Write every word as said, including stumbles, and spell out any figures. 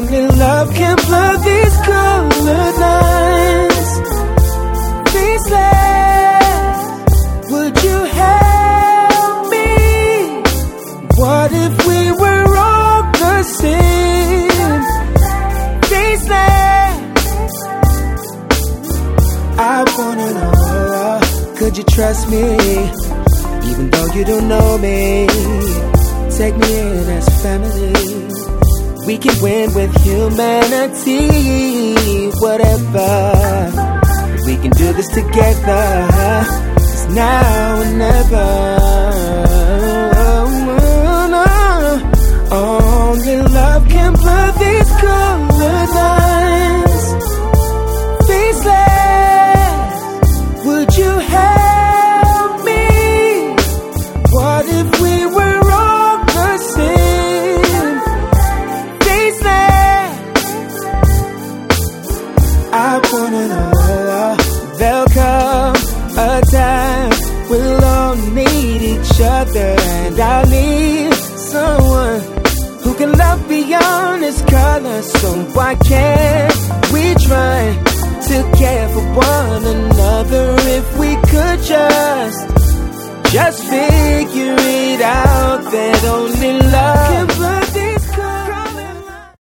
Only love can blur these colored lines. Faceless, would you help me? What if we were all the same? Faceless, I wanna know, could you trust me? Even though you don't know me, take me in as family. We can win with humanity. Whatever, we can do this together. It's now or never. Only love can blur these colored lines. Faceless, would you help me? What if we were all the same? Faceless, I wanna know. There'll come a time we'll all need each other, and I'll need someone who can love beyond his color. So why can't we try to care for one another? If we could just, just figure it out, that only